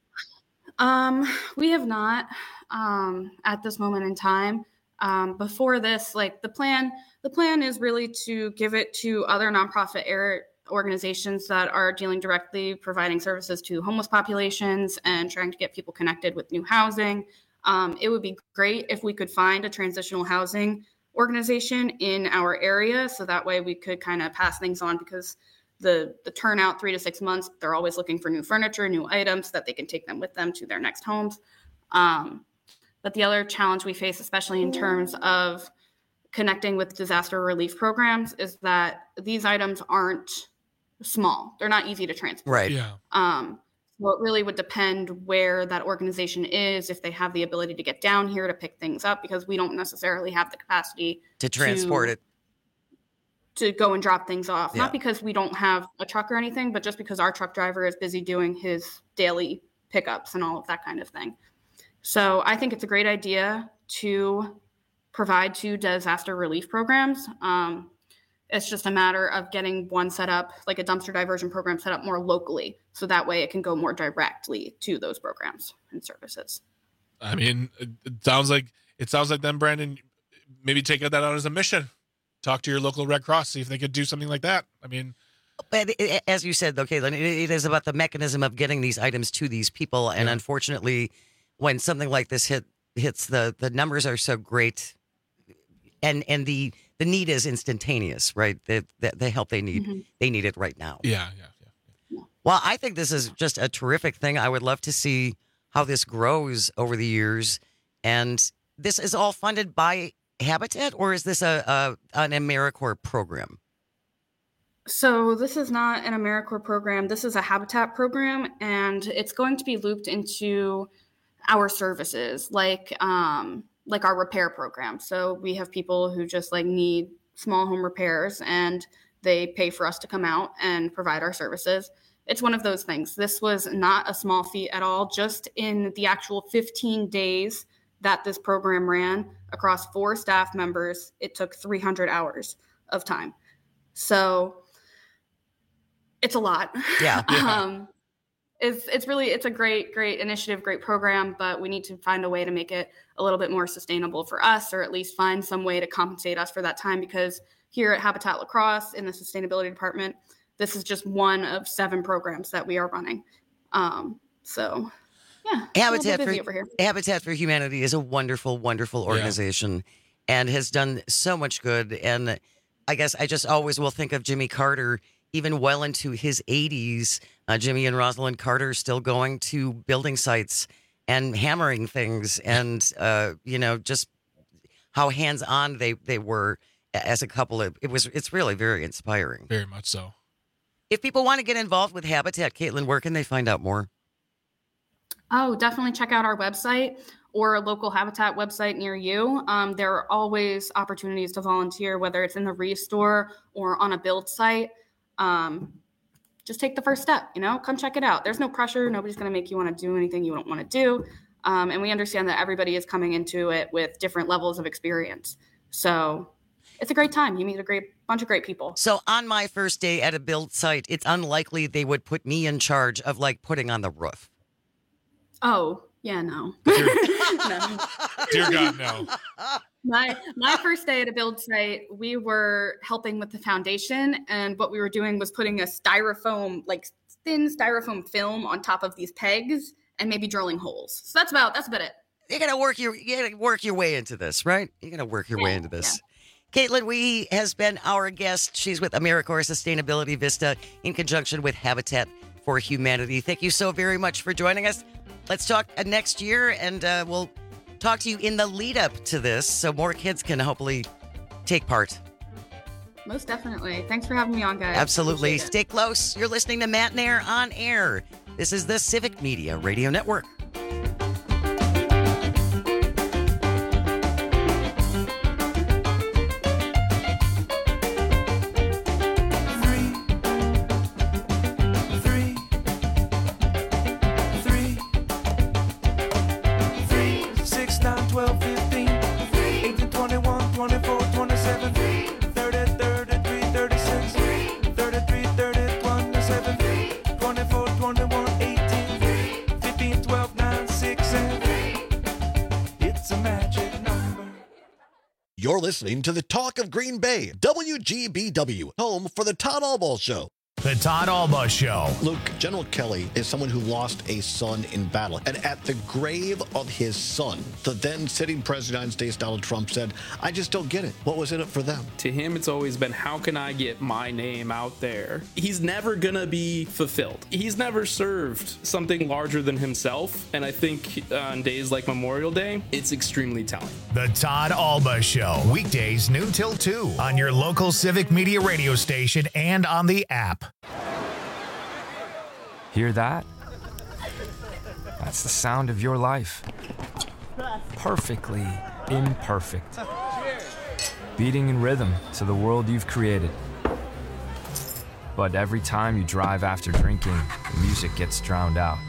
We have not at this moment in time. Before this, like the plan is really to give it to other nonprofit organizations that are dealing directly providing services to homeless populations and trying to get people connected with new housing. It would be great if we could find a transitional housing organization in our area, so that way we could kind of pass things on, because the turnout 3 to 6 months, they're always looking for new furniture, new items that they can take them with them to their next homes. But the other challenge we face, especially in terms of connecting with disaster relief programs, is that these items aren't small. They're not easy to transport. Right. Yeah. So it really would depend where that organization is, if they have the ability to get down here to pick things up, because we don't necessarily have the capacity to transport it, to go and drop things off. Yeah. Not because we don't have a truck or anything, but just because our truck driver is busy doing his daily pickups and all of that kind of thing. So I think it's a great idea to provide to disaster relief programs. It's just a matter of getting one set up, like a dumpster diversion program set up more locally, so that way it can go more directly to those programs and services. I mean, it sounds like then, Brandon, maybe take that out as a mission. Talk to your local Red Cross, see if they could do something like that. I mean, but as you said, though, Caitlin, it is about the mechanism of getting these items to these people. And unfortunately, when something like this hits, the numbers are so great, and the need is instantaneous, right? The help they need, they need it right now. Yeah. Well, I think this is just a terrific thing. I would love to see how this grows over the years. And this is all funded by Habitat, or is this an AmeriCorps program? So this is not an AmeriCorps program. This is a Habitat program, and it's going to be looped into our services, like our repair program. So we have people who just need small home repairs, and they pay for us to come out and provide our services. It's one of those things. This was not a small feat at all. Just in the actual 15 days that this program ran across 4 staff members, it took 300 hours of time. So it's a lot. Yeah. It's a great initiative, great program, but we need to find a way to make it a little bit more sustainable for us, or at least find some way to compensate us for that time, because here at Habitat La Crosse in the sustainability department, this is just one of 7 programs that we are running. So yeah, Habitat for Humanity is a wonderful, wonderful organization and has done so much good. And I guess I just always will think of Jimmy Carter, even well into his 80s. Jimmy and Rosalind Carter still going to building sites and hammering things, and just how hands-on they were as a couple. It's really very inspiring. Very much so. If people want to get involved with Habitat, Caitlin, where can they find out more? Oh, definitely check out our website or a local Habitat website near you. There are always opportunities to volunteer, whether it's in the Restore or on a build site. Just take the first step, come check it out. There's no pressure. Nobody's going to make you want to do anything you don't want to do. And we understand that everybody is coming into it with different levels of experience. So it's a great time. You meet a bunch of great people. So on my first day at a build site, it's unlikely they would put me in charge of putting on the roof. Oh, yeah, no. No. Dear God, no. My first day at a build site, we were helping with the foundation, and what we were doing was putting a styrofoam, thin styrofoam film on top of these pegs and maybe drilling holes. So that's about it. You gotta work your way into this, right? You gotta work your way into this. Yeah. Caitlin Wee has been our guest. She's with AmeriCorps Sustainability Vista in conjunction with Habitat for Humanity. Thank you so very much for joining us. Let's talk next year, and we'll talk to you in the lead up to this so more kids can hopefully take part. Most definitely. Thanks for having me on, guys. Absolutely. Stay close. You're listening to Matt Nair on Air. This is the Civic Media Radio Network. You're listening to the Talk of Green Bay, WGBW, home for the Todd Albaugh Show. The Todd Albaugh Show. Luke, General Kelly is someone who lost a son in battle. And at the grave of his son, the then sitting president of the United States, Donald Trump, said, I just don't get it. What was in it for them? To him, it's always been, how can I get my name out there? He's never going to be fulfilled. He's never served something larger than himself. And I think on days like Memorial Day, it's extremely telling. The Todd Albaugh Show. Weekdays noon till 2 on your local Civic Media radio station and on the app. Hear that? That's the sound of your life. Perfectly imperfect. Beating in rhythm to the world you've created. But every time you drive after drinking, the music gets drowned out.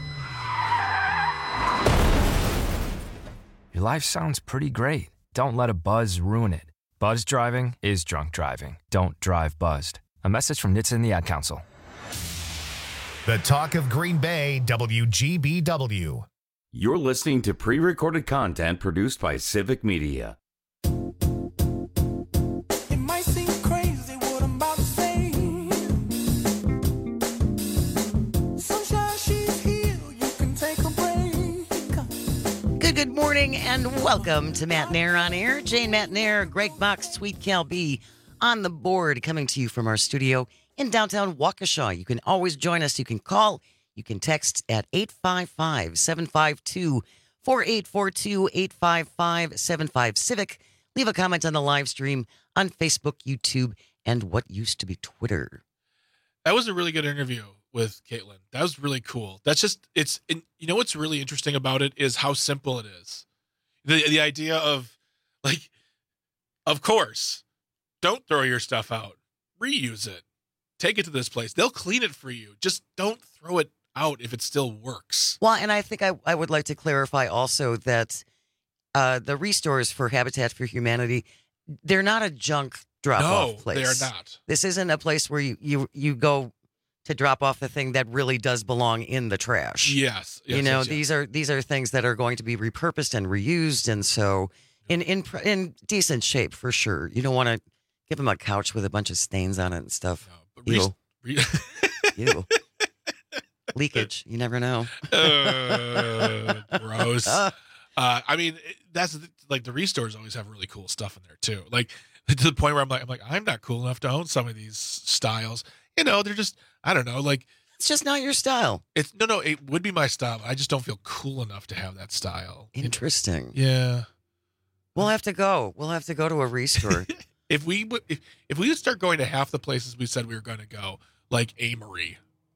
Your life sounds pretty great. Don't let a buzz ruin it. Buzz driving is drunk driving. Don't drive buzzed. A message from NHTSA and the Ad Council. The Talk of Green Bay, WGBW. You're listening to pre-recorded content produced by Civic Media. It might seem crazy what I'm about to say. Sunshine, she's here. You can take a break. Good morning and welcome to Matt Nair on Air. Jane Matt Nair, Greg Box, Sweet Cal B on the board, coming to you from our studio in downtown Waukesha. You can always join us. You can call. You can text at 855-752-4842, 855-75-CIVIC. Leave a comment on the live stream on Facebook, YouTube, and what used to be Twitter. That was a really good interview with Caitlin. That was really cool. That's just, you know what's really interesting about it is how simple it is. The idea of, like, of course, don't throw your stuff out. Reuse it. Take it to this place. They'll clean it for you. Just don't throw it out if it still works. Well, and I think I would like to clarify also that the restores for Habitat for Humanity, they're not a junk drop-off place. No, they are not. This isn't a place where you go to drop off the thing that really does belong in the trash. Yes. These are things that are going to be repurposed and reused, and so in decent shape for sure. You don't want to give them a couch with a bunch of stains on it and stuff. No, Ew. Leakage. You never know. Gross. I mean, that's like the restores always have really cool stuff in there too. Like to the point where I'm like, I'm not cool enough to own some of these styles. They're just, I don't know, like it's just not your style. It would be my style. I just don't feel cool enough to have that style. Interesting. Yeah. We'll have to go. We'll have to go to a restore. If we would start going to half the places we said we were going to go, like Amory.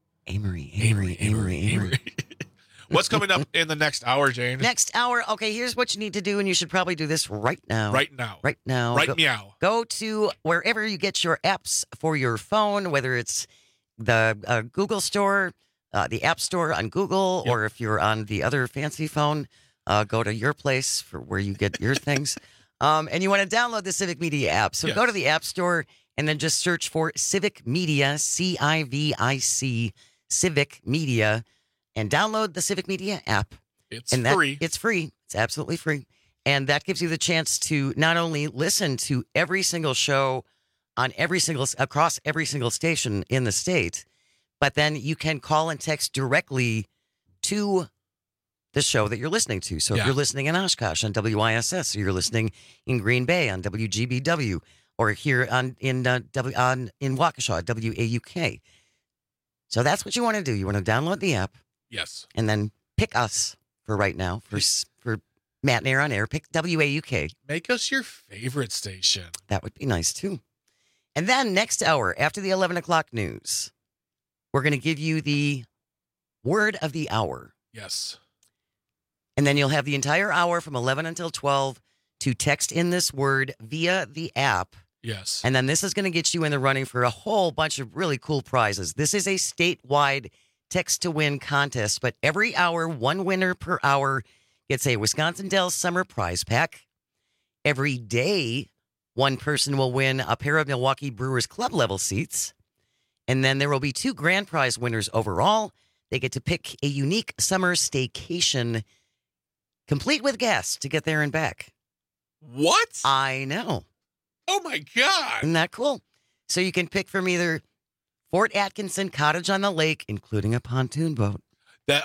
What's coming up in the next hour, Jane? Next hour. Okay, here's what you need to do, and you should probably do this right now. Right now. Meow. Go to wherever you get your apps for your phone, whether it's the Google Store, the App Store on Google, or if you're on the other fancy phone, go to your place for where you get your things. And you want to download the Civic Media app. So go to the App Store and then just search for Civic Media, CIVIC, Civic Media, and download the Civic Media app. It's free. It's free. It's absolutely free. And that gives you the chance to not only listen to every single show on across every single station in the state, but then you can call and text directly to the show that you're listening to. So if you're listening in Oshkosh on WISS, or you're listening in Green Bay on WGBW, or here in Waukesha, WAUK. So that's what you want to do. You want to download the app. Yes. And then pick us for right now, for Matt Nair on Air. Pick WAUK. Make us your favorite station. That would be nice, too. And then next hour, after the 11 o'clock news, we're going to give you the word of the hour. Yes. And then you'll have the entire hour from 11 until 12 to text in this word via the app. Yes. And then this is going to get you in the running for a whole bunch of really cool prizes. This is a statewide text-to-win contest, but every hour, one winner per hour gets a Wisconsin Dells Summer Prize Pack. Every day, one person will win a pair of Milwaukee Brewers Club level seats. And then there will be 2 grand prize winners overall. They get to pick a unique summer staycation complete with gas to get there and back. What? I know. Oh, my God. Isn't that cool? So you can pick from either Fort Atkinson, Cottage on the Lake, including a pontoon boat. That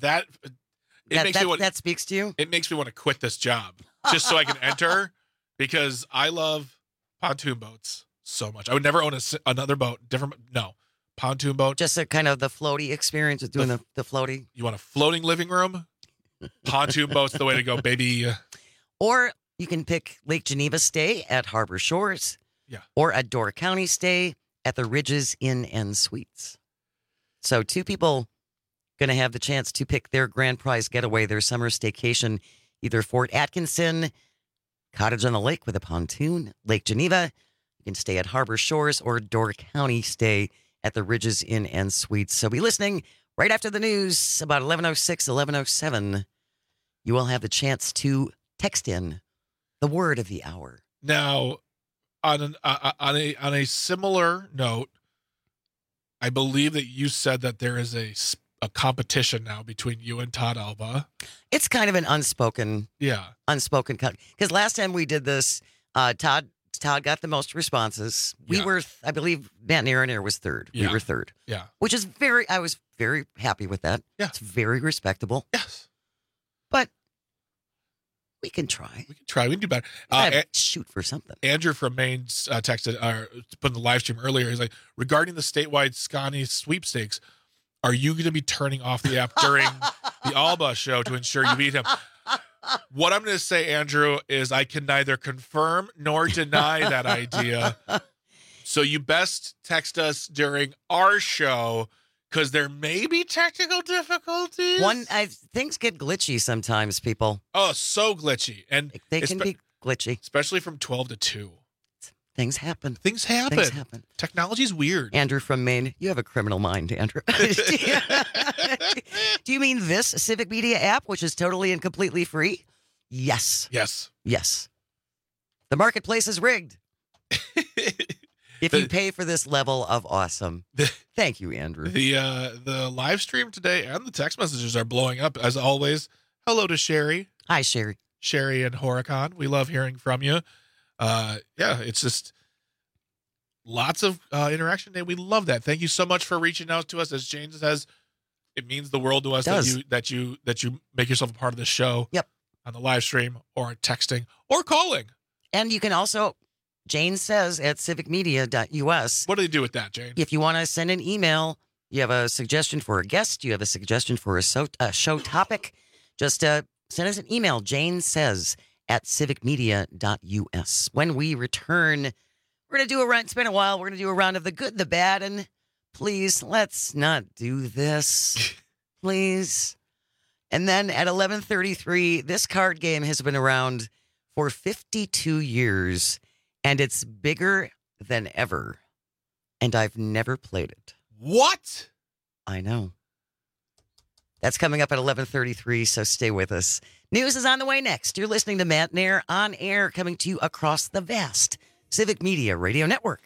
speaks to you? It makes me want to quit this job just so I can enter, because I love pontoon boats so much. I would never own another boat. Pontoon boat. Just a kind of the floaty experience of doing the floaty. You want a floating living room? Pontoon boat's the way to go, baby. Or you can pick Lake Geneva stay at Harbor Shores. Yeah. Or a Door County stay at the Ridges Inn and Suites. So 2 people going to have the chance to pick their grand prize getaway, their summer staycation, either Fort Atkinson, Cottage on the Lake with a pontoon, Lake Geneva. You can stay at Harbor Shores, or Door County stay at the Ridges Inn and Suites. So be listening right after the news, about 11:06, 11:07. You will have the chance to text in the word of the hour. Now, on a similar note, I believe that you said that there is a competition now between you and Todd Alba. It's kind of an unspoken, because last time we did this, Todd got the most responses. We were, I believe, Matt Nair and Air was third. Yeah. We were third. Yeah. Which is I was very happy with that. Yeah. It's very respectable. Yes. But we can try. We can do better. Shoot for something. Andrew from Maine texted, put in the live stream earlier. He's like, regarding the statewide Scotty sweepstakes, are you going to be turning off the app during the Alba show to ensure you beat him? What I'm going to say, Andrew, is I can neither confirm nor deny that idea. So you best text us during our show, because there may be technical difficulties. Things get glitchy sometimes, people. Oh, so glitchy. And they can be glitchy. Especially from 12 to 2. Things happen. Things happen. Technology's weird. Andrew from Maine, you have a criminal mind, Andrew. Do you mean this Civic Media app, which is totally and completely free? Yes. Yes. Yes. The marketplace is rigged. If you pay for this level of awesome. Thank you, Andrew. The live stream today and the text messages are blowing up, as always. Hello to Sherry. Hi, Sherry. Sherry and Horicon. We love hearing from you. It's just lots of interaction today. We love that. Thank you so much for reaching out to us. As Jane says, it means the world to us that you make yourself a part of the show. Yep. On the live stream, or texting, or calling. And you can also, Jane says, at civicmedia.us. What do they do with that, Jane? If you want to send an email, you have a suggestion for a guest, you have a suggestion for a show topic, just send us an email. Jane says at civicmedia.us. When we return, we're going to do a round. It's been a while. We're going to do a round of the good, the bad, and please, let's not do this. Please. And then at 11:33, this card game has been around for 52 years, and it's bigger than ever. And I've never played it. What? I know. That's coming up at 11:33, so stay with us. News is on the way next. You're listening to Matt Nair on air, coming to you across the vast Civic Media Radio Network.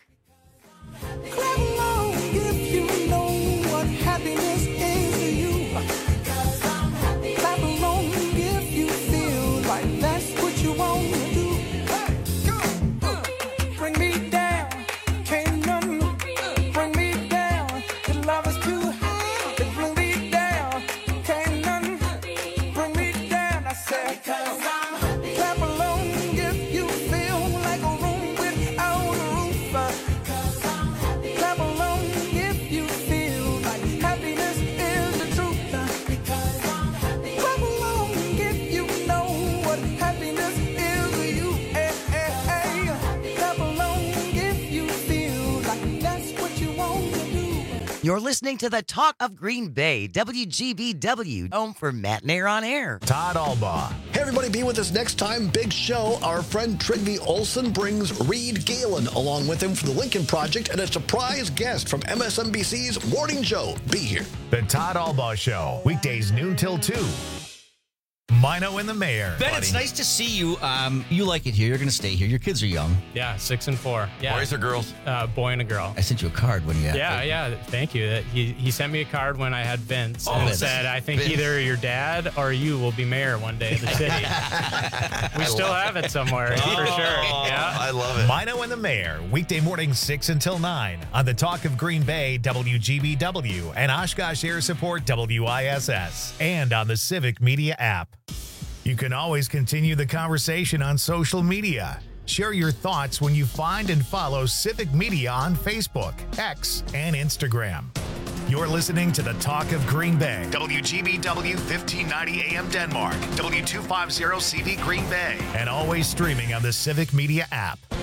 You're listening to the Talk of Green Bay, WGBW, home for Matt Nair on air. Todd Alba. Hey, everybody, be with us next time. Big show. Our friend Trygve Olsen brings Reed Galen along with him for the Lincoln Project and a surprise guest from MSNBC's Morning Joe. Be here. The Todd Alba Show, weekdays noon till 2. Mino and the Mayor. Ben, it's nice to see you. You like it here. You're going to stay here. Your kids are young. Yeah, 6 and 4. Yeah. Boys or girls? Boy and a girl. I sent you a card when you Yeah. Thank you. He sent me a card when I had Vince and said, I think either your dad or you will be mayor one day of the city. We still have it somewhere, for sure. Yeah. I love it. Mino and the Mayor, weekday mornings 6 until 9 on the Talk of Green Bay, WGBW, and Oshkosh Air Support, WISS, and on the Civic Media app. You can always continue the conversation on social media. Share your thoughts when you find and follow Civic Media on Facebook, X, and Instagram. You're listening to the Talk of Green Bay, WGBW 1590 AM Denmark, W250 CD Green Bay, and always streaming on the Civic Media app.